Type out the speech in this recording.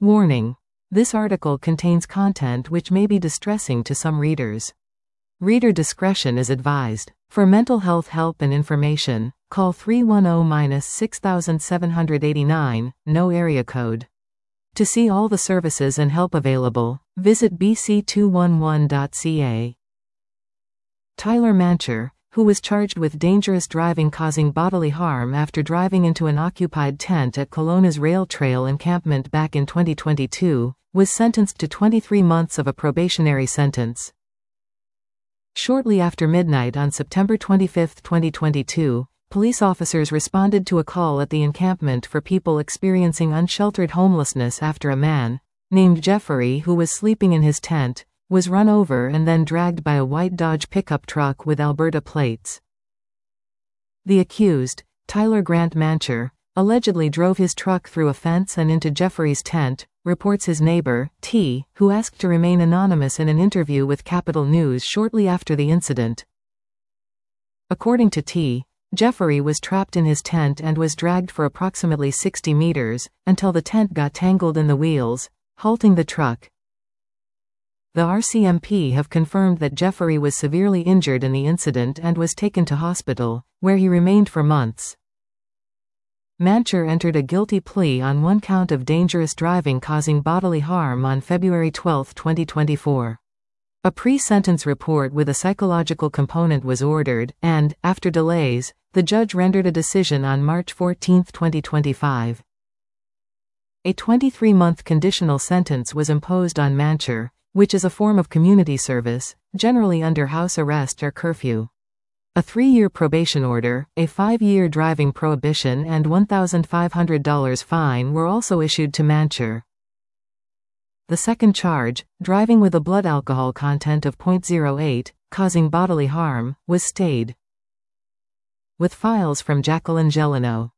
Warning: this article contains content which may be distressing to some readers. Reader discretion is advised. For mental health help and information, call 310-6789, no area code. To see all the services and help available, visit bc211.ca. Tyler Mancher, who was charged with dangerous driving causing bodily harm after driving into an occupied tent at Kelowna's rail trail encampment back in 2022, was sentenced to 23 months of a probationary sentence. Shortly after midnight on September 25, 2022, police officers responded to a call at the encampment for people experiencing unsheltered homelessness after a man, named Jeffrey, who was sleeping in his tent, was run over and then dragged by a white Dodge pickup truck with Alberta plates. The accused, Tyler Grant Mancher, allegedly drove his truck through a fence and into Jeffrey's tent, reports his neighbor, T., who asked to remain anonymous in an interview with Capital News shortly after the incident. According to T., Jeffrey was trapped in his tent and was dragged for approximately 60 meters, until the tent got tangled in the wheels, halting the truck. The RCMP have confirmed that Jeffrey was severely injured in the incident and was taken to hospital, where he remained for months. Mancher entered a guilty plea on one count of dangerous driving causing bodily harm on February 12, 2024. A pre-sentence report with a psychological component was ordered, and, after delays, the judge rendered a decision on March 14, 2025. A 23-month conditional sentence was imposed on Mancher, which is a form of community service, generally under house arrest or curfew. A 3-year probation order, a 5-year driving prohibition and $1,500 fine were also issued to Mancher. The second charge, driving with a blood alcohol content of 0.08, causing bodily harm, was stayed. With files from Jacqueline Gelano.